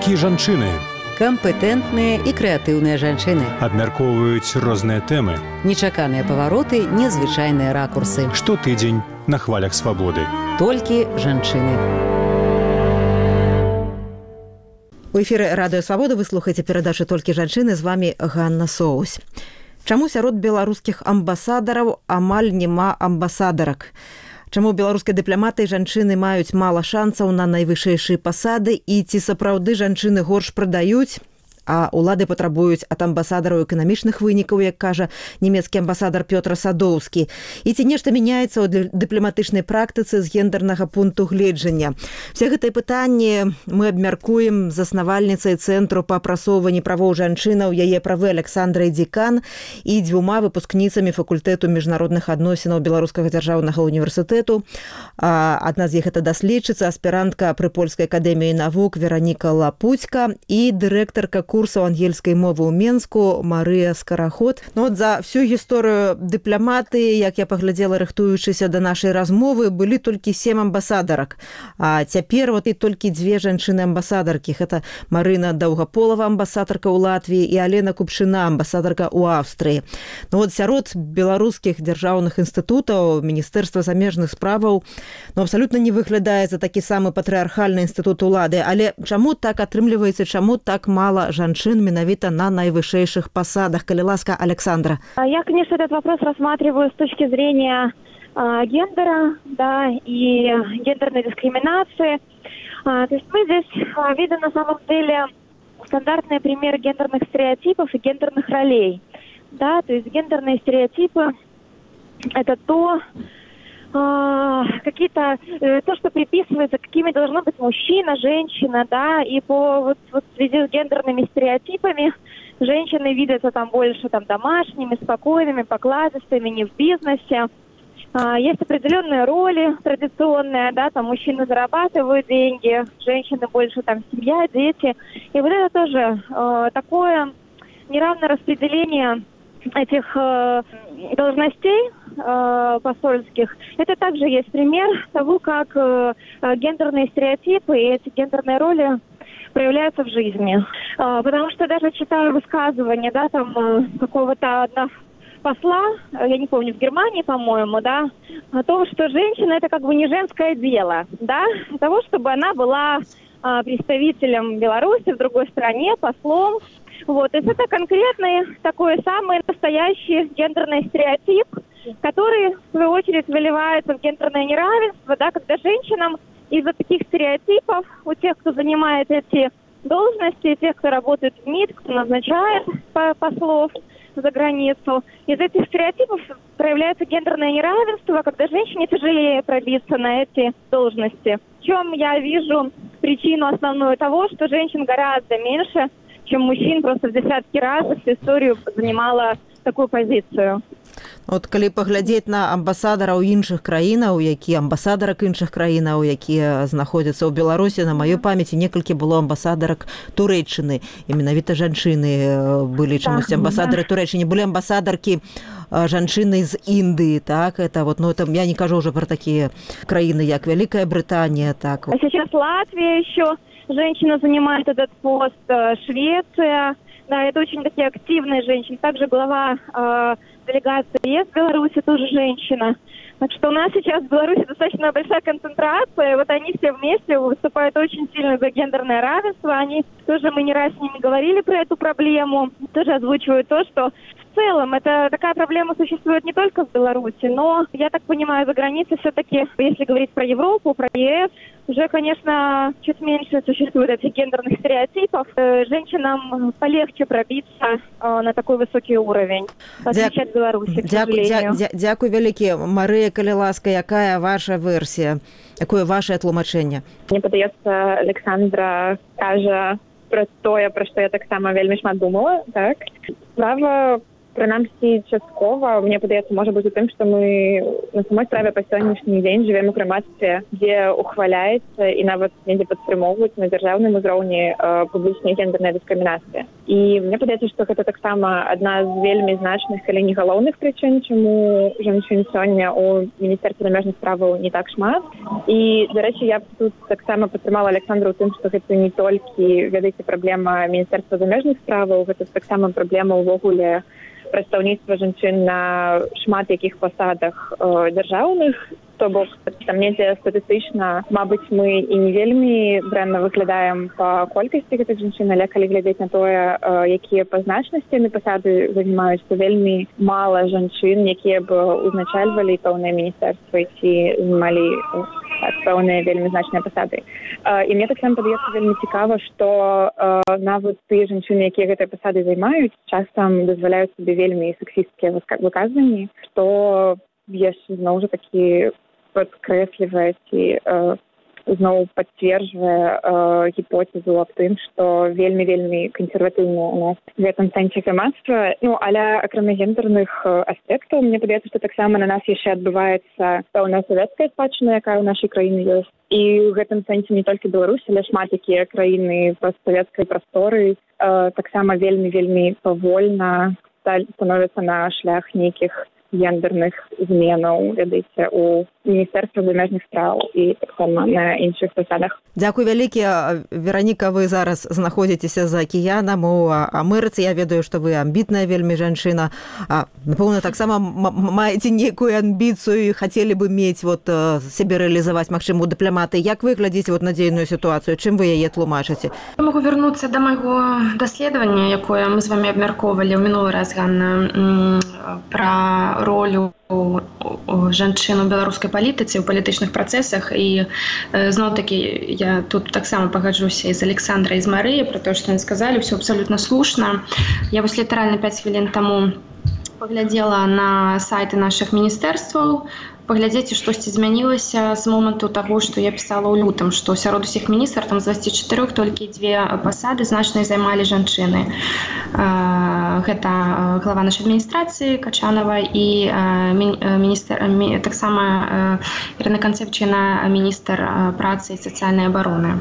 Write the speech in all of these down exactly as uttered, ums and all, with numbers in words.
Толькі жанчыны. Кампетэнтныя і крэатыўныя жанчыны. Абмяркоўваюць розныя тэмы. Нечаканыя павароты, незвычайныя ракурсы. Штотыдзень на хвалях свабоды. Толькі жанчыны. У эфіры Радыё Свабода вы слухаеце перадачу «Толькі жанчыны», з вами Ганна Соусь. Чаму сярод беларускіх амбасадараў амаль няма амбасадарак? Чаму беларускія дыпламаты і жанчыны маюць мала шансаў на найвышэйшыя пасады і ці сапраўды жанчыны горш прадаюць, а ўлады патрабуюць ад амбасадараў эканамічных вынікаў, як кажа нямецкі амбасадар Пётр Садоўскі. І ці нешта мяняецца ў дыпламатычнай практыцы з гендернага пункту гледжання? Все гэтыя пытанні мы абмяркуем з заснавальніцай Цэнтру па прасоўванні правоў жанчынаў, яе правы Александрай Дзікан і дзвюма выпускніцамі факультэту міжнародных адносінаў Беларускага дзяржаўнага універсітэту. Адна з іх это даследчыца, аспірантка пры Польскай акадэміі навук Вераніка Лапуцька і дырэктарка курсаў ангельскай мовы ў Менску Марыя Скараход. Ну, от за всю гісторыю дыпламаты, як я паглядзела, рыхтуючыся да нашай размовы, былі толькі сем амбасадарак. А цяпер вот і толькі дзве жанчыны-амбасадаркі. Гэта Марына Даўгаполава, амбасадарка ў Латвіі, і Алена Купшына, амбасадарка ў Аўстрыі. Ну, от сярод беларускіх дзяржаўных інстытутаў Міністэрства замежных справаў ну, абсалютна не выглядае за такі самы патрыархальны інстытут улады. Але чаму так атрымліваецца, чаму так мала жанчын жанчын менавіта на наивысшейших посадах? Коли ласка, Александра. Я, конечно, этот вопрос рассматриваю с точки зрения э, гендера, да, и гендерной дискриминации. А, то есть мы здесь а, видим на самом деле стандартные примеры гендерных стереотипов и гендерных ролей. Да, то есть гендерные стереотипы – это то, какие-то, то, что приписывается, какими должны быть мужчина, женщина, да, и по вот, вот в связи с гендерными стереотипами женщины видятся там больше там домашними, спокойными, покладистыми, не в бизнесе. А, есть определенные роли традиционные, да, там мужчины зарабатывают деньги, женщины больше там семья, дети. И вот это тоже э, такое неравное распределение этих э, должностей э, посольских. Это также есть пример того, как э, гендерные стереотипы и эти гендерные роли проявляются в жизни. Э, потому что даже читаю высказывания, да, там э, какого-то одного посла, я не помню, в Германии, по-моему, да, о том, что женщина это как бы не женское дело, да, для того, чтобы она была э, представителем Беларуси в другой стране, послом. Вот, то есть это конкретный такой самый настоящий гендерный стереотип, который, в свою очередь, выливается в гендерное неравенство, да, когда женщинам из-за таких стереотипов у тех, кто занимает эти должности, тех, кто работает в МИД, кто назначает послов за границу, из этих стереотипов проявляется гендерное неравенство, когда женщине тяжелее пробиться на эти должности. В чем я вижу причину основную того, что женщин гораздо меньше, чем мужчин, просто в десятки раз всю историю занимала такую позицию. От калі паглядзець на амбасадараў іншых краінаў, якія амбасадарак іншых краінаў, якія знаходзяцца ў Беларусі, на маёй памяці некалькі было амбасадарак Турэччыны, і менавіта жанчыны былі чамусьці амбасадары Турэччыны, былі амбасадаркі жанчыны з Індыі, так, это вот, ну, это я не кажу уже про такие краіны, як Великая Британия, так. А сейчас Латвия еще женщина занимает этот пост, Швеция, да, это очень такие активные женщины. Также глава э, делегации ЕС в Беларуси тоже женщина. Так что у нас сейчас в Беларуси достаточно большая концентрация, вот они все вместе выступают очень сильно за гендерное равенство. Они тоже, мы не раз с ними говорили про эту проблему, тоже озвучивают то, что в целом это такая проблема существует не только в Беларуси, но, я так понимаю, за границей все-таки, если говорить про Европу, про ЕС, уже, конечно, чуть меньше существует этих гендерных стереотипов. Женщинам полегче пробиться на такой высокий уровень, в отличие от Беларуси, к сожалению. Дякую вялікі. Марыя, калі ласка, якая ваша версія? Якое ваше тлумачэнне? Мне падаецца, Александра кажа пра тое, пра што я таксама вельмі шмат думала, так? Справа Прынамсі, часткова, мне падаецца, можа быць у тым, што мы на самой справе па сённяшні дзень жывем у грамадстве, дзе ухваляецца і нават недзе падтрымоўваюць на дзяржаўным узроўні публічная гендерная дыскрымінацыя. І мне падаецца, што гэта таксама адна з вельмі значных, калі не галоўных прычын, чаму жанчын сёння ў Міністэрстве замежных справаў не так шмат. І, дарэчы, я б тут таксама падтрымала Александру ў тым, што гэта не толькі, ведаеце, праблема Міністэрства замежных справаў, гэта таксама праблема ўвогуле прадстаўніцтва жанчын на шмат якіх пасадах э, дзяржаўных, то бок там недзе статыстычна, мабыць, мы і не вельмі дрэнна выглядаем па колькасці гэтых жанчын, але калі глядзець на тое, э, якія па значнасці на пасады занімаюць, то вельмі мала жанчын, якія б узначальвалі пэўныя міністэрствы ці знімалі так, пэўныя вельмі значныя пасады. Э, і мне таксама падаецца вельмі цікава, што э, нават тыя жанчыны, якія гэтыя пасады займаюць, часам дазваляюць сабе вельмі сексісцкія выказванні, што яшчэ зноў жа такі падкрэслівае ці э, зноў пацверджвае э, гіпотэзу аб тым, што вельмі-вельмі кансерватыўнае у нас в гэтым сэнсе грамадства. Ну, але акрамя гендерных аспектаў, мне падаецца, што таксама на нас яшчэ адбываецца пэўная савецкая спадчына, якая ў нашай краіне ёсць. І ў гэтым сэнсе не толькі Беларусь, але шмат якія краіны постсавецкай прасторы э, таксама вельмі-вельмі павольна становяцца на шлях нейкіх гендерных зменаў, ведаеце, у Міністэрства замежных справ і таксама на іншых пасадах. Дзякуй вялікі. Вераніка, вы зараз знаходзіцеся за акіянам у Амерыцы. Я ведаю, што вы амбітная вельмі жанчына. Напэўна, таксама маеце нейкую амбіцыю і хацелі бы мець вот сябе рэалізаваць, магчыма, у дыпламаты. Як вы глядзіце вот на дзейную сітуацыю? Чым вы яе тлумачыце? Я магу вярнуцца да майго даследавання, якое мы з вамі абмяркоўвалі ў мінулы раз, Ганна, пра ролю жанчын у беларускай палітыцы, у палітычных працэсах. І зноў-такі я тут таксама пагаджуся і з Александрай, і з Марыяй пра тое, што яны сказалі, ўсё абсалютна слушна. Я вось літаральна пяць хвілін таму паглядзела на сайты нашых міністэрстваў, паглядзеце, штосьці змянілася з моманту таго, што я пісала ў лютым, што сярод усіх міністраў там з дваццаці чатырох толькі дзве пасады значныя займалі жанчыны. Гэта глава нашай адміністрацыі Качанова і міністр, таксама Ірына Канцэпчына, міністр працы і сацыяльнай абароны.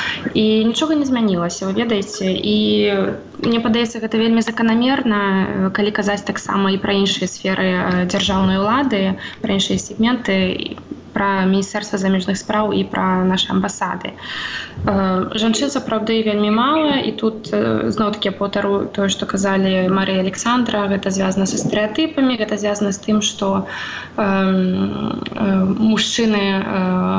І нічога не змянілася, вы ведаеце. І мне падаецца, гэта вельмі заканамерна, калі казаць таксама і пра іншыя сферы дзяржаўнай улады, пра іншыя сегменты, пра Міністэрства замежных спраў і пра нашы амбасады. Жанчын, сапраўды, вельмі мала, і тут зноў-такі паўтару тое, што казалі Марыя і Александра, гэта звязана са стэрэатыпамі, гэта звязана з тым, што э, э, мужчыны э,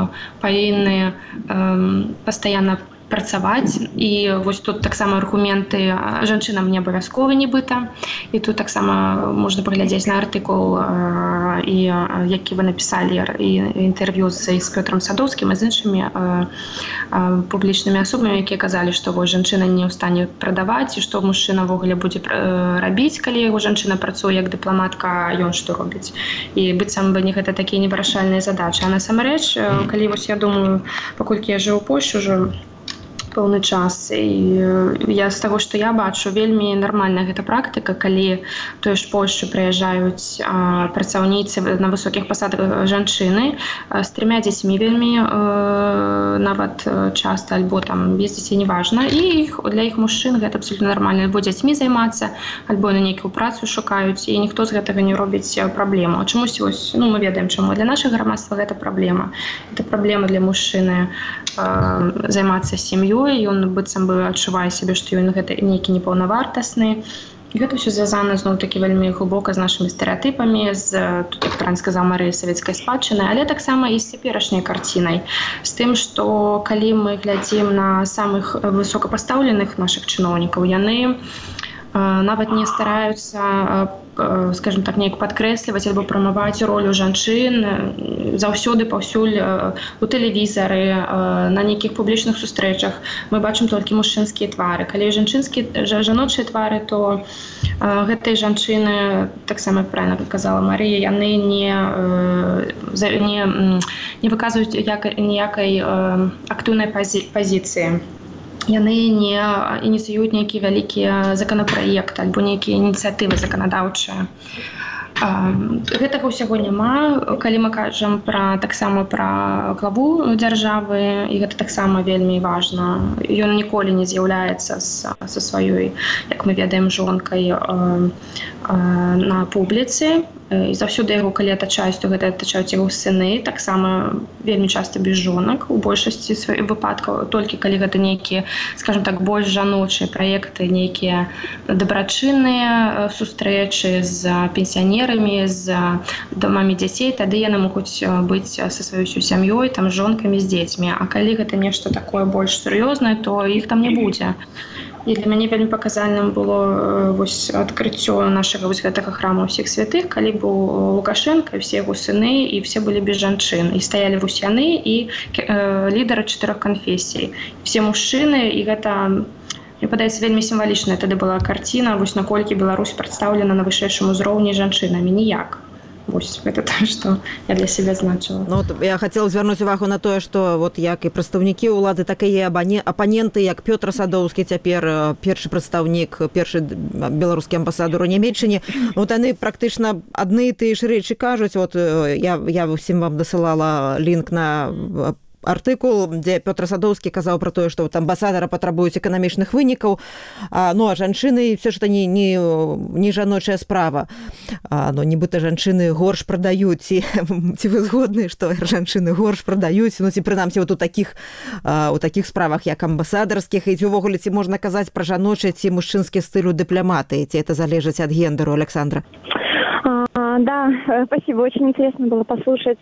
павінны э, пастаянна працаваць. І вось тут таксама аргументы жанчынам не абавязкова нібыта. І тут таксама можна паглядзець на артыкул, і, які вы напісалі, і інтэрв'ю з, з Пётрам Садоўскім і з іншымі а, а, публічнымі асобамі, якія казалі, што вось жанчына не ў стане прадаваць, і што мужчына ўвогуле будзе рабіць, калі яго жанчына працуе як дыпламатка, а ён што робіць. І быццам бы не гэта такія невырашальныя задачы. А насамрэч, калі вось я думаю, паколькі я жыву ў Польшчы ўжо пэўны час, і я з таго, што я бачу, вельмі нармальная гэта практыка, калі тое ж Польшчы прыязджаюць а, працаўніцы на высокіх пасадах жанчыны а, з трымя дзецьмі вельмі а, нават часта, альбо там без дзяцей, неважна, і іх, для іх мужчын гэта абсолютно нармальна, альбо дзяцьмі займацца, альбо на нейкую працу шукаюць, і ніхто з гэтага не робіць праблему. Чамусь ось, ну, мы ведаем, чаму. Для нашага грамадства гэта праблема. Гэта праблема для мужчыны а, займацца сям'ёй, ён быццам бы адчувае сябе, што ён гэта нейкі непаўнавартасны. І гэта ўсё звязана зноў-такі вельмі глыбока з нашымі стэрэатыпамі, з, тут, як правильно сказаў Марыя, савецкай спадчыны, але таксама і з цяперашняй карцінай, з тым, што калі мы глядзім на самых высокапастаўленых нашых чыноўнікаў, яны нават не стараюцца, скажем так, неяк падкрэсліваць альбо прамаваць ролю жанчын заўсёды паўсюль у тэлевізары, на нейкіх публічных сустрэчах. Мы бачым толькі мужчынскія твары. Калі жанчынскія, жаночыя твары, то гэтыя жанчыны, таксама правильно казала Марыя, яны не, не, не выказваюць ніякай актыўнай пазіцыі. яны не ініцыююць нейкія вялікія законапраекты альбо нейкія ініцыятывы заканадаўчыя. Гэтага ўсяго няма. Калі мы кажам пра таксама пра главу дзяржавы, і гэта таксама вельмі важна. Ён ніколі не з'яўляецца са сваёй, як мы ведаем, жонкай на публіцы. І заўсёды яго, калі атачаюць, то гэта атачаюць яго сыны, таксама вельмі часта без жонак у большасці сваіх выпадкаў, толькі калі гэта нейкія, скажем так, больш жаночыя праекты, нейкія дабрачынныя сустрэчы з пенсіянерамі, з дамамі дзяцей, тады яны могуць быць са сваёй сям'ёй, там з жонкамі, з дзецьмі. А калі гэта нешта такое больш сур'ёзнае, то іх там не будзе. І для мяне вельмі паказальным было вось адкрыццё нашага вось гэтага храма ўсіх святых, калі быў Лукашенко, все яго сыны, і все былі без жанчын. І стаялі вось яны і э, лідары чатырох канфесій. Все мужчыны, і гэта, мне падаецца, вельмі сімвалічная тады была карціна, вось наколькі Беларусь прадстаўлена на вышэйшым узроўні жанчынамі. Ніяк. Вось гэта тое, што я для сябе значыла. Ну, вот я хацела звярнуць увагу на тое, што вот як і прадстаўнікі ўлады, так і апаненты, як Пётр Садоўскі цяпер першы прадстаўнік, першы беларускі амбасадар у Нямецчыне, вот яны практычна адны і тыя ж рэчы кажуць. Вот я, я ўсім вам дасылала лінк на артыкул, дзе Пётр Садоўскі казаў пра тое, што амбасадара патрабуюць эканамічных вынікаў, а, ну а жанчыны все ж это не, не, не жаночая справа. А, ну, нібыта жанчыны горш прадаюць, ці, ці вы згодны, што жанчыны горш прадаюць, ну ці прынамсі вот у такіх, а, у такіх справах, як амбасадарскіх, і ці увогуле ці можна казаць пра жаночыя ці мужчынскі стыль у дыпламатыі, ці это залежыць ад гендеру, Александра? Да, спасибо. Очень интересно было послушать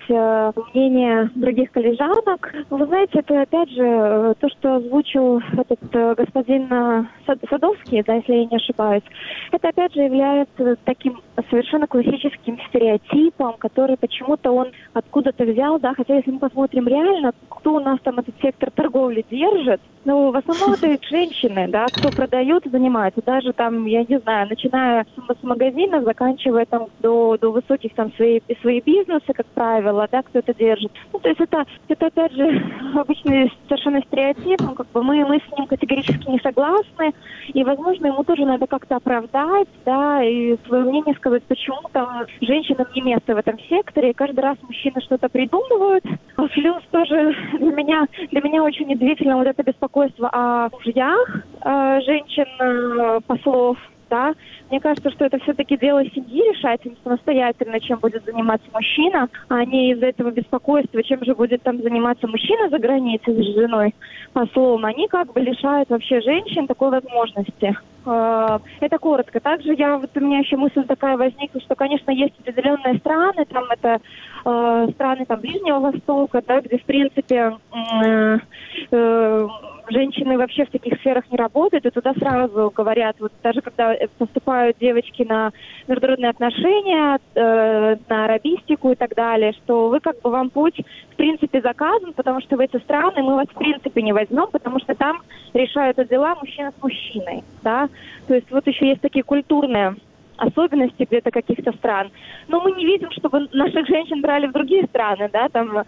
мнение других коллежанок. Вы знаете, это опять же то, что озвучил этот господин Садовский, да, если я не ошибаюсь, это опять же является таким совершенно классическим стереотипом, который почему-то он откуда-то взял, да, хотя если мы посмотрим реально, кто у нас там этот сектор торговли держит, ну, в основном это женщины, да, кто продают, занимается, даже там, я не знаю, начиная с магазинов, заканчивая там до, до высоких там свои, свои бизнесы, как правило, да, кто это держит. Ну, то есть это, это опять же, обычный совершенно стереотип, ну, как бы мы, мы с ним категорически не согласны, и, возможно, ему тоже надо как-то оправдать, да, и свое мнение сказать, почему там женщинам не место в этом секторе, и каждый раз мужчины что-то придумывают. А плюс тоже для меня, для меня очень удивительно вот это беспокойство о мужьях э, женщин-послов, э, да. Мне кажется, что это все-таки дело семьи решать самостоятельно, чем будет заниматься мужчина, а не из-за этого беспокойства, чем же будет там заниматься мужчина за границей с женой послом. Они как бы лишают вообще женщин такой возможности. Это коротко. Также я, вот у меня еще мысль такая возникла, что, конечно, есть определенные страны, там это э, страны там Ближнего Востока, да, где, в принципе, э, э, женщины вообще в таких сферах не работают, и туда сразу говорят, вот даже когда поступают девочки на международные отношения, э, на арабистику и так далее, что вы как бы вам путь в принципе заказан, потому что в эти страны мы вас в принципе не возьмем, потому что там решают дела мужчина с мужчиной, да. То есть вот еще есть такие культурные особенности где-то каких-то стран. Но мы не видим, чтобы наших женщин брали в другие страны, да, там,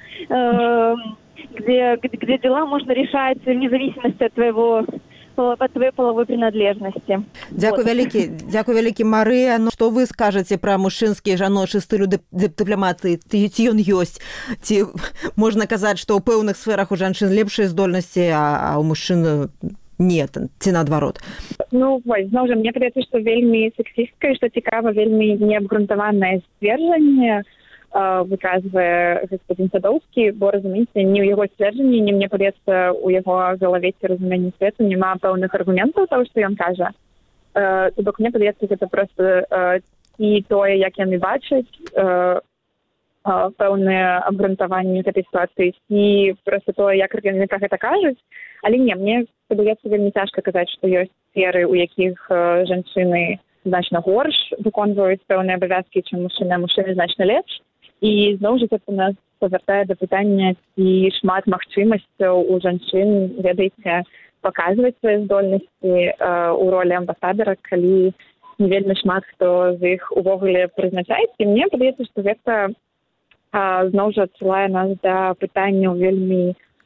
э, где, где, где дела можно решать вне зависимости от твоего от твоей половой принадлежности. Дякую вот. Вялікі, дякую вялікі, Марыя. Ну, што вы скажаце пра мужчынскі і жаночы стылю дыпламатыі? Ці ён ёсць? Ці можна казаць, што ў пэўных сферах у жанчын лепшыя здольнасці, а, а у мужчын нет, ці наадварот? Ну, вось, зноў жа, мне падаецца, што вельмі сексістка і што цікава, вельмі неабгрунтаванае сцверджанне выказвае господин Садоўскі, бо, разумееце, ні ў яго сцверджанні, ні мне падаецца, у яго галаве ці разуменні свету няма пэўных аргументаў того, што ён кажа. То бок мне падаецца, гэта проста і тое, як яны бачаць пэўныя абгрунтаванні гэтай сітуацыі, і проста тое, як яны пра гэта кажуць. Але не, мне падаецца вельмі цяжка казаць, што ёсць сферы, у якіх жанчыны значна горш выконваюць пэўныя абавязкі, чым мужчыны, а мужчыны значна лепш. І зноў жа гэта нас павяртае да пытання, ці шмат магчымасцяў у жанчын, ведаеце, паказваць свае здольнасці э, у ролі амбасадара, калі не вельмі шмат хто з іх увогуле прызначаецца. І мне падаецца, што гэта э, зноў жа адсылае нас да пытанняў вельмі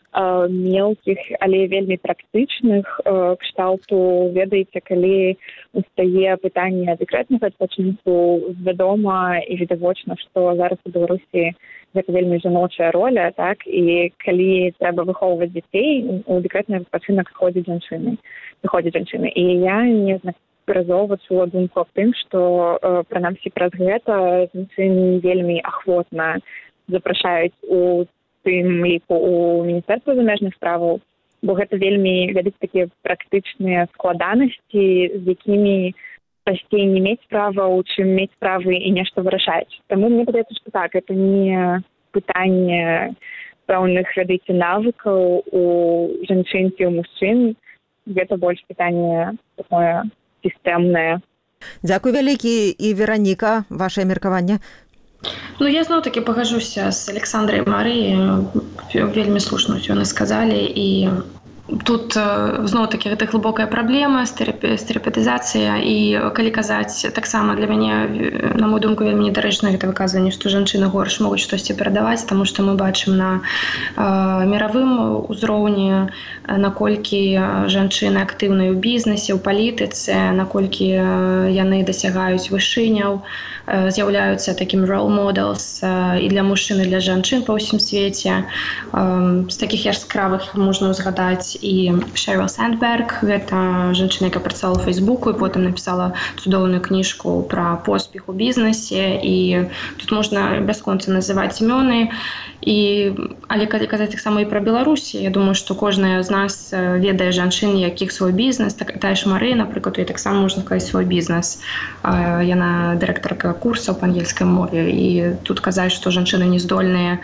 мелкіх, але вельмі практычных, кшталту, ведаеце, калі стае пытанне дэкрэтнага адпачынку, вядома і відавочна, што зараз у Беларусі гэта вельмі жаночая роля, так, і калі трэба выхоўваць дзяцей, у дэкрэтны адпачынак сходзяць жанчыны, выходзяць жанчыны. І я не разова чула думку аб тым, што э, прынамсі праз гэта жанчыны вельмі ахвотна запрашаюць у тым ліку у Міністэрства замежных справаў, бо гэта вельмі ведаць такія практычныя складанасці, з якімі прасцей не мець справаў, чым мець справы і нешта вырашаць. Таму мне падаецца, што так, гэта не пытанне пэўных, ведаеце, навыкаў у жанчын ці ў мужчын, гэта больш пытанне такое сістэмнае. Дзякуй вялікі. І Вераніка, вашае меркаванне? Ну, я зноў-такі пагажуся з Александрай і Марыяй. Вельмі слушна ўсё яны сказалі. І тут зноў-такі гэта глыбокая праблема, стэрэатыпізацыя. І калі казаць, таксама для мяне, на мою думку, вельмі недарэчна гэта выказванне, што жанчыны горш могуць штосьці перадаваць, таму што мы бачым на э, міравым узроўні, наколькі жанчыны актыўныя ў бізнесе, ў палітыцы, наколькі яны дасягаюць вышыняў, э, з'яўляюцца такім role models э, і для мужчын, і для жанчын па ўсім свеце. Э, з такіх яскравых можна ўзгадаць і Шэрил Сандберг, гэта жанчына, якая працавала ў Фейсбуку і потым напісала цудоўную кніжку пра поспех у бізнесе, і тут можна бясконца называць імёны. І, але калі казаць таксама і пра Беларусі, я думаю, што кожная з нас ведае жанчын, якіх свой бізнес, так, тая ж Марыя, напрыклад, і таксама можна сказаць свой бізнес. Яна дырэктарка курсаў па ангельскай мове, і тут казаць, што жанчыны не здольныя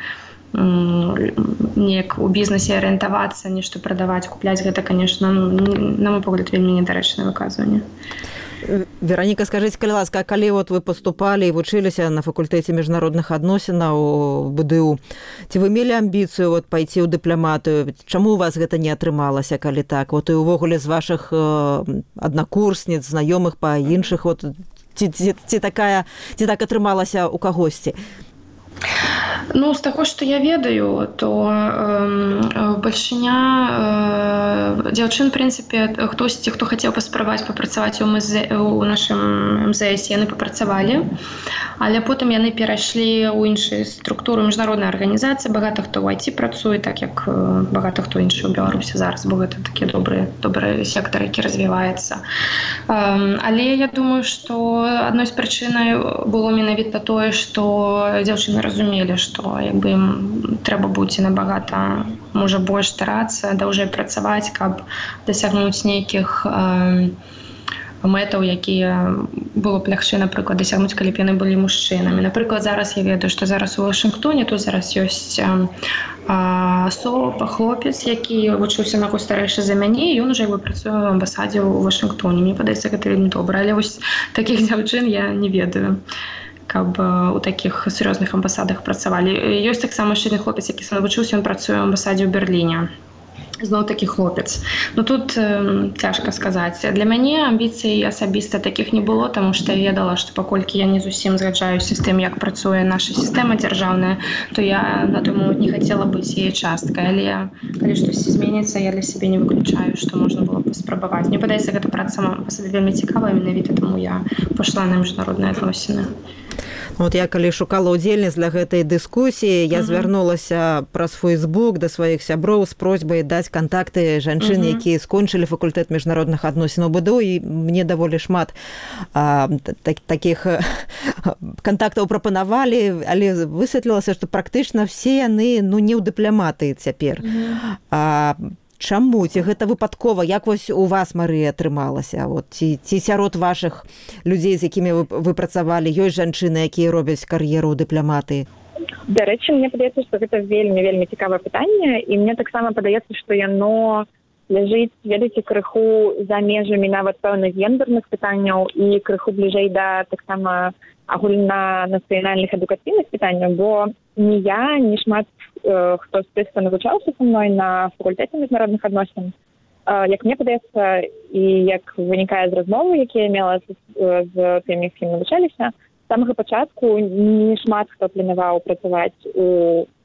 неяк у бізнесе арыентавацца, нешта прадаваць, купляць, гэта, конечно, на мой погляд, вельмі недарэчнае выказванне. Вераніка, скажыце, калі ласка, калі вот вы паступалі і вучыліся на факультэце міжнародных адносінаў у бэ дэ у, ці вы мелі амбіцыю вот пайці ў дыпламатыю? Чаму у вас гэта не атрымалася, калі так? Вот і ўвогуле з вашых аднакурсніц, знаёмых па іншых, вот ці, ці, ці такая, ці так атрымалася ў кагосьці? Ну, з таго, што я ведаю, то э, бальшыня э, дзяўчын, в прынцыпе, хтосьці, хто хацеў паспрабаваць папрацаваць у, музе... у нашым эм зэ эс, яны папрацавалі, але потым яны перайшлі ў іншыя структуры міжнароднай арганізацыі. Багата хто ў ай ці працуе, так як багата хто іншы ў Беларусі зараз, бо гэта такі добры, добры сектар, які развіваецца. Э, але я думаю, што адной з прычынай было менавіта тое, што дзяўчыны разумелі, што як бы ім трэба будзе набагата, можа, больш старацца, даўжэй працаваць, каб дасягнуць нейкіх э, мэтаў, якія было б лягчэй, напрыклад, дасягнуць, калі б яны былі мужчынамі. Напрыклад, зараз я ведаю, што зараз у Вашынгтоне, тут зараз ёсць э, асоба, хлопец, які вучыўся на год старэйшы за мяне, і ён ужо працуе ў амбасадзе ў Вашынгтоне. Мне падаецца, гэта вельмі добра, але вось такіх дзяўчын я не ведаю, каб у такіх сур'ёзных амбасадах працавалі. Ёсць таксама яшчэ адзін хлопец, які са мной вучыўся, ён працуе ў амбасадзе ў Берліне. Зноў такі хлопец. Ну тут э, цяжка сказаць. Для мяне амбіцый асабіста такіх не было, таму што я ведала, што паколькі я не зусім згаджаюся з тым, як працуе наша сістэма дзяржаўная, то я на той момант не хацела быць яе часткай. Але калі штосьці зменіцца, я для сябе не выключаю, што можна было паспрабаваць. Мне падаецца, гэта праца сама па сабе вельмі цікавая, менавіта таму я пайшла на міжнародныя адносіны. Вот я калі шукала ўдзельніц для гэтай дыскусіі, я звярнулася праз Фейсбук да сваіх сяброў з просьбай даць кантакты жанчын, uh-huh. якія скончылі факультэт міжнародных адносінаў бэ дэ у, і мне даволі шмат а, так, такіх кантактаў прапанавалі, але высветлілася, што практычна все яны ну, не ў дыпламатыі цяпер. Uh-huh. А, чаму? Ці гэта выпадкова? Як вось у вас, Марыя, атрымалася? Вот, ці, ці сярод вашых людзей, з якімі вы, вы працавалі, ёсць жанчыны, якія робяць кар'еру ў дыпламатыі? Дарэчы, мне падаецца, што гэта вельмі-вельмі цікавае пытанне, і мне таксама падаецца, што яно ляжыць, ведаеце, крыху за межамі нават пэўных гендерных пытанняў і крыху бліжэй да таксама агульнанацыянальных адукацыйных пытанняў, бо ні я, ні шмат э, хто з тых, хто навучаўся са мной на факультэце міжнародных адносін, э, як мне падаецца, і як вынікае з размовы, якія я мела з, з тымі, з кім навучаліся, з самага пачатку не шмат хто планаваў працаваць у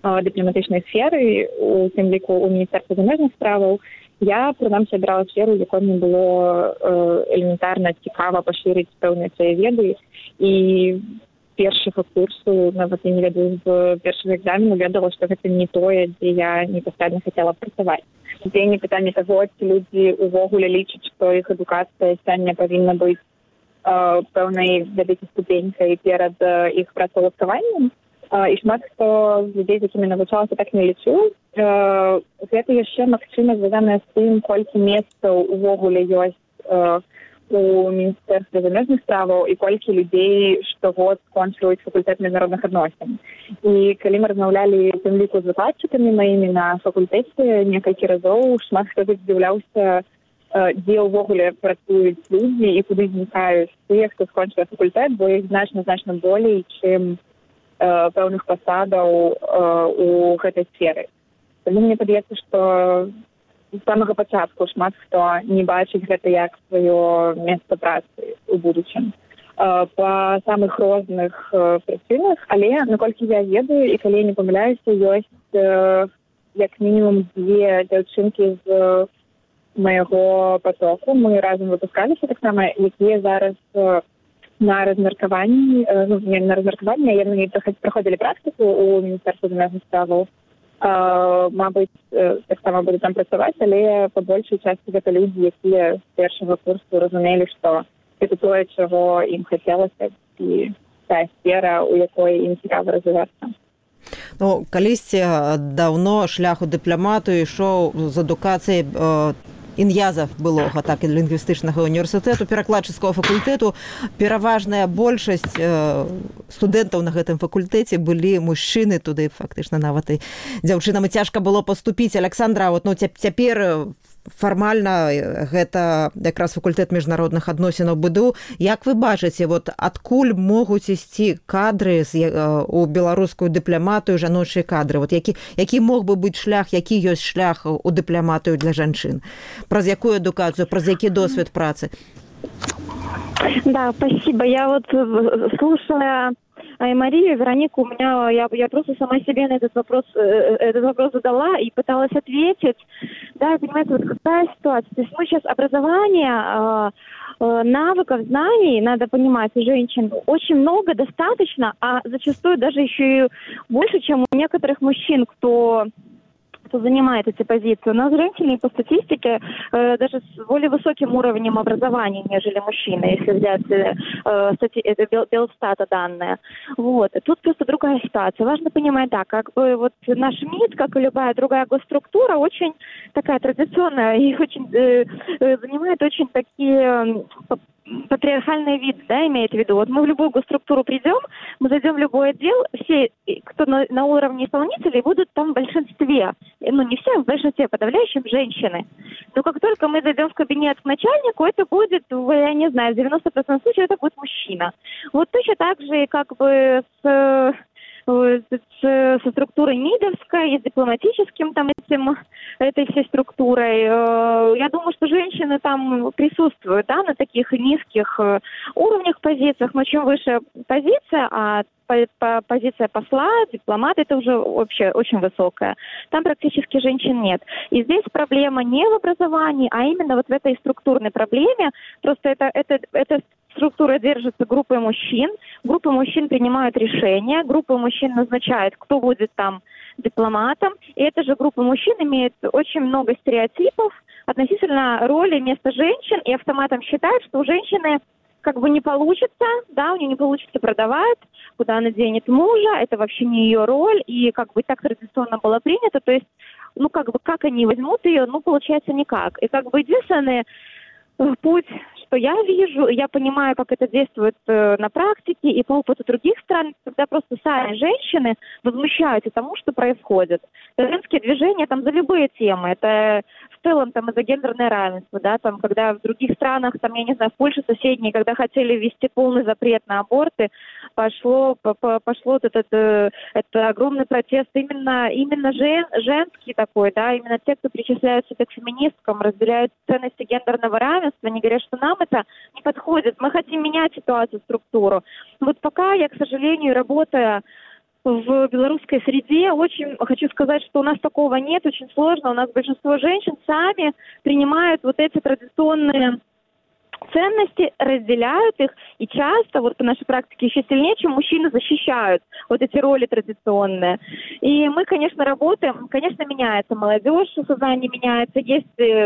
дыпламатычнай сферы, у тым ліку ў міністэрстве замежных справаў, я, прынамсі, абірала сферу, якой мне было элементарна цікава пашырыць пэўныя свае веды. І першага курсу, нават я не ведаю, з першага экзамену ведала, што гэта не тое, дзе я непасрэдна хацела працаваць. Дзеянне пытання таго, ці людзі ўвогуле лічаць, што іх адукацыя сёння павінна быць э, пэўнай вялікай ступенькай перад э, іх працаўладкаваннем. Э, і шмат хто з людзей, з якімі навучалася, так не лічыў. Э, гэта яшчэ магчыма звязанае з тым, колькі месцаў увогуле ёсць э, у міністэрстве замежных справаў і колькі людзей штогод скончваюць факультэт міжнародных адносін. І калі мы размаўлялі тым ліку з выкладчыкамі маімі на факультэце некалькі разоў, шмат хто здзіўляўся, дзе ўвогуле працуюць людзі і куды знікаюць тыя, хто скончвае факультэт, бо іх значна-значна болей, чым э, пэўных пасадаў э, у гэтай сферы. Таму мне падаецца, што з самага пачатку шмат хто не бачыць гэта як сваё месца працы ў будучым. Па самых розных прычынах, але, наколькі я ведаю, і калі я не памыляюся, ёсць як мінімум дзве дзяўчынкі з майго потоку. Мы разам выпускаліся таксама, якія зараз на размеркаванні, ну, не на размеркаванні, а яны праходзілі практыку ў міністэрстве замежных справаў. Uh, мабыць, uh, так само буду там працаваць, але па большай частцы гэта людзі, якія з першага курсу разумелі, што гэта тое, чаго ім хацелася, і тая сфера, у якой ім цікава развівацца. Ну, калісьці даўно шлях у дыпламату ішоў з адукацыяй э, ін'яза былога, так, і лінгвістычнага універсітэту, перакладчыцкага факультэту. Пераважная большасць э, студэнтаў на гэтым факультэце былі мужчыны, туды фактычна нават і дзяўчынам і цяжка было паступіць. Аляксандра, вот, ну, цяпер фармальна гэта якраз факультэт міжнародных адносінаў БДУ. Як вы бачыце, вот, адкуль могуць ісці кадры з, э, у беларускую дыпламатыю, жаночыя кадры? Вот, які, які мог бы быць шлях, які ёсць шлях у дыпламатыю для жанчын? Праз якую адукацыю, праз які досвед працы? Да, спасибо. Я вот, слушая Марию, Веронику, у меня, я, я просто сама себе на этот вопрос, этот вопрос задала и пыталась ответить. Да, понимаете, вот какая ситуация. То есть мы сейчас образование, навыков, знаний, надо понимать, у женщин очень много, достаточно, а зачастую даже еще и больше, чем у некоторых мужчин, кто... кто занимает эти позиции. У нас женщины по статистике э, даже с более высоким уровнем образования, нежели мужчины, если взять э, стати... это Бел... Белстата данные. Вот. Тут просто другая ситуация. Важно понимать, да, как бы вот наш МИД, как и любая другая госструктура, очень такая традиционная и очень э, занимает очень такие э, патриархальный вид, да, имеет в виду. Вот мы в любую госструктуру придем, мы зайдем в любой отдел, все, кто на, на уровне исполнителей, будут там в большинстве. Ну, не все, в большинстве, подавляющем женщины. Но как только мы зайдем в кабинет к начальнику, это будет, я не знаю, в девяноста процентах случаев это будет мужчина. Вот точно так же, как бы с... со структурой МИДовской и с дипломатическим там этим, этой всей структурой. Я думаю, что женщины там присутствуют, да, на таких низких уровнях позициях, но чем выше позиция, а позиция посла, дипломата, это уже вообще очень высокая. Там практически женщин нет. И здесь проблема не в образовании, а именно вот в этой структурной проблеме. Просто это, это, это структура держится группой мужчин, группы мужчин принимают решения, группа мужчин назначает, кто будет там дипломатом, и эта же группа мужчин имеет очень много стереотипов относительно роли и места женщин, и автоматом считает, что у женщины как бы не получится, да, у нее не получится продавать, куда она денет мужа, это вообще не ее роль, и как бы так традиционно было принято, то есть, ну, как бы, как они возьмут ее, ну, получается, никак. И как бы единственный путь, что я вижу, я понимаю, как это действует э, на практике и по опыту других стран, когда просто сами женщины возмущаются тому, что происходит. Женские движения там за любые темы, это в целом там из-за гендерное равенство, да, там, когда в других странах, там, я не знаю, в Польше соседней, когда хотели ввести полный запрет на аборты, пошло, по, по, пошло вот этот, э, это огромный протест именно, именно жен, женский такой, да, именно те, кто причисляют себя к феминисткам, разделяют ценности гендерного равенства, они говорят, что нам это не подходит, мы хотим менять ситуацию, структуру. Вот пока я, к сожалению, работая в белорусской среде. Очень хочу сказать, что у нас такого нет, очень сложно. У нас большинство женщин сами принимают вот эти традиционные ценности, разделяют их, и часто, вот по нашей практике, еще сильнее, чем мужчины защищают вот эти роли традиционные. И мы, конечно, работаем, конечно, меняется молодежь, сознание меняется, есть...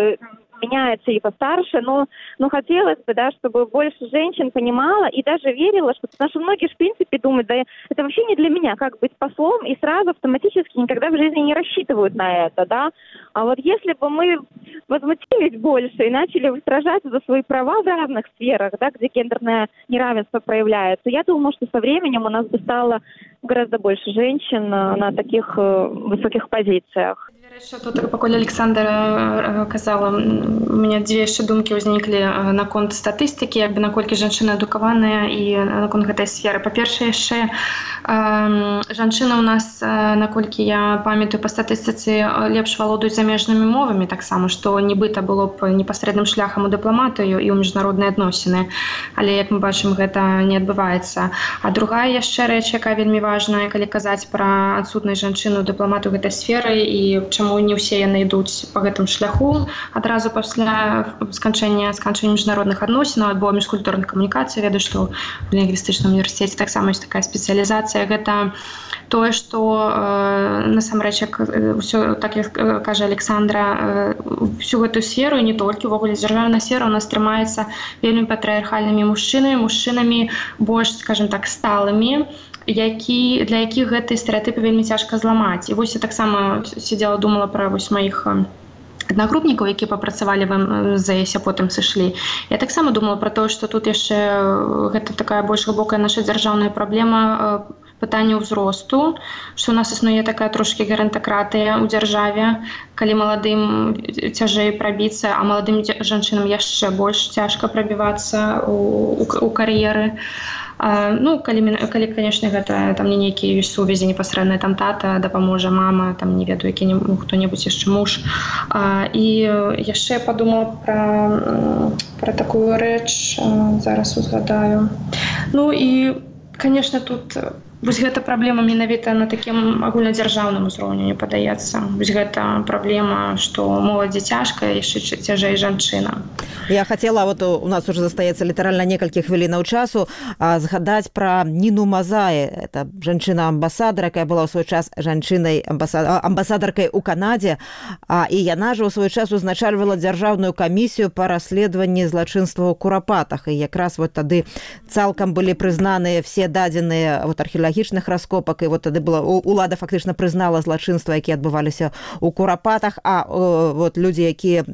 меняется и постарше, но, но хотелось бы, да, чтобы больше женщин понимала и даже верила, что, потому что многие, в принципе, думают, да, это вообще не для меня, как быть послом, и сразу автоматически никогда в жизни не рассчитывают на это, да. А вот если бы мы возмутились больше и начали сражаться за свои права в разных сферах, да, где гендерное неравенство проявляется, я думаю, что со временем у нас бы стало гораздо больше женщин на таких э, высоких позициях. Яшчэ тут, пакуль Александра казала, у меня дзве яшчэ думкі ўзніклі наконт статыстыкі, як бы наколькі жанчыны адукаваныя і наконт гэтай сферы. Па-першае, яшчэ жанчыны ў нас, наколькі я памятаю па статыстыцы, лепш валодаюць замежнымі мовамі таксама, што нібыта было б непасрэдным шляхам у дыпламатыю і ў міжнародныя адносіны. Але, як мы бачым, гэта не адбываецца. А другая яшчэ рэч, якая вельмі важная, калі казаць пра адсутнасць жанчыны ў дыпламатыю гэтай сферы і чаму не ўсе яны ідуць па гэтым шляху адразу пасля сканчэння сканчэння міжнародных адносінаў альбо міжкультурных камунікацый. Ведаю, што в лінгвістычным універсітэце таксама ёсць такая спецыялізацыя. Гэта тое, што э, насамрэч, як ўсё, так як кажа Александра, э, всю гэтую сферу, і не толькі, увогуле дзяржаўная сфера у нас трымаецца вельмі патрыархальнымі мужчынамі, мужчынамі больш, скажем так, сталымі, які, для якіх гэтыя стэрэатыпы вельмі цяжка зламаць. І вось я таксама сидзела, думала пра вось маіх аднагрупнікаў, якія папрацавалі в эм зэ эс, а потым сышлі. Я таксама думала пра тое, што тут яшчэ гэта такая больш глыбокая наша дзяржаўная праблема пытання ўзросту, што у нас існуе такая трошкі герантакратыя ў дзяржаве, калі маладым цяжэй прабіцца, а маладым жанчынам яшчэ больш цяжка прабівацца у, у, у кар'еры. А, ну, калі, калі, конечно, гэта там не нейкія ёсць сувязі непасрэдныя, там тата дапаможа, мама, там не ведаю, які хто-небудзь яшчэ муж. А, і яшчэ я падумала пра, пра такую рэч, зараз узгадаю. Ну і, конечно, тут вось гэта праблема менавіта на такім агульнадзяржаўным узроўні, мне падаецца. Вось гэта праблема, што моладзі цяжка, яшчэ цяжэй жанчынам. Я хотела, вот у нас уже застаецца літаральна некалькі хвілінаў часу, згадаць пра Ніну Мазаі. Это жанчына-амбасадар, якая была ў свой час жанчынай амбасадаркай у Канадзе, і яна ж у свой час узначальвала дзяржаўную камісію па расследаванні злачынства ў Курапатах. І якраз вот тады цалкам былі прызнаныя все дадзеныя вот археалагічных раскопак, і вот тады была улада фактычна прызнала злачынства, якія адбываліся ў Курапатах, а вот людзі, якія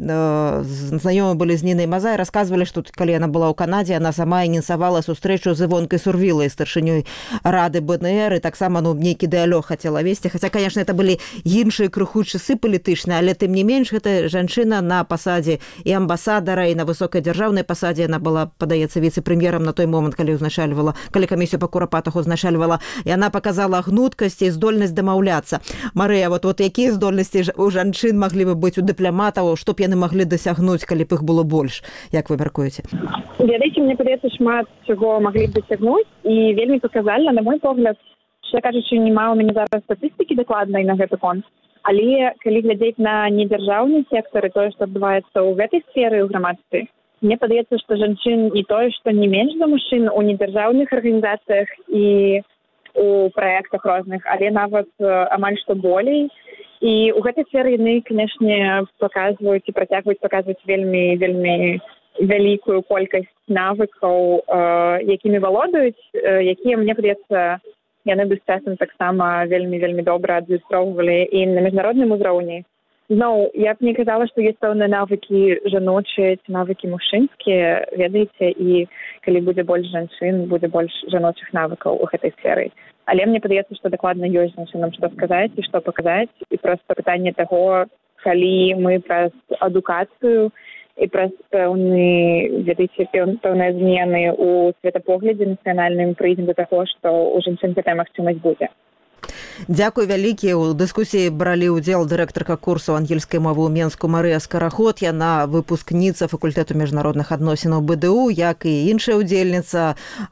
знаёмы былі з Нінай Мазай, рассказывали, что калі яна была ў Канадзе, она сама ініцыявала сустрэчу з Івонкай Сурвілай, старшынёй рады бэ эн эр, і таксама ну, нейкі дыялог хацела весці. Хаця, конечно, это былі іншыя крыху часы палітычныя, але тым не менш, гэта жанчына на пасадзе і амбасадара, і на высокай дзяржаўнай пасадзе. Яна была, падаецца, віцэ-прэм'ерам на той момант, калі узначальвала, калі камісію па Курапатах узначальвала. І яна показала гнуткасць і здольнасць дамаўляцца. Марыя, вот, вот якія здольнасці у жанчын маглі бы быць у дыпламатаў, што б яны маглі дасягнуць, калі б іх было больш? Як вы мяркуеце? Ведаеце, мне падаецца, шмат чаго маглі б дасягнуць, і вельмі паказальна, на мой погляд, що, кажучы, няма ў мяне зараз статыстыкі дакладнай на гэты конт, але калі глядзець на недзяржаўны сектар і тое, што адбываецца ў гэтай сферы ў грамадстве, мне падаецца, што жанчын і тое, што не менш за мужчын у недзяржаўных арганізацыях і у праектах розных, але нават амаль што болей. І ў гэтай сферы яны, канешне, паказваюць і працягваюць паказваць вельмі, вельмі вялікую колькасць навыкаў, э, якімі валодаюць, э, якія, мне падаецца, яны бы з часам таксама вельмі-вельмі добра адлюстроўвалі і на міжнародным узроўні. Зноў, я б не казала, што ёсць пэўныя навыкі жаночыя, навыкі мужчынскія, ведаеце, і калі будзе больш жанчын, будзе больш жаночых навыкаў у гэтай сферы. Але мне падаецца, што дакладна ёсць жанчынам што сказаць і што паказаць, і проста пытанне таго, калі мы праз адукацыю і праз пэўны, ведаеце, пэўныя змены ў светапоглядзе нацыянальным прыйдзем да таго, што ў жанчын гэтая магчымасць будзе. Дзякуй вялікі. У дыскусіі бралі ўдзел дырэктарка курсу ангельскай мовы ў Менску Марыя Скараход, яна выпускніца факультэту міжнародных адносінаў бэ дэ у, як і іншая ўдзельніца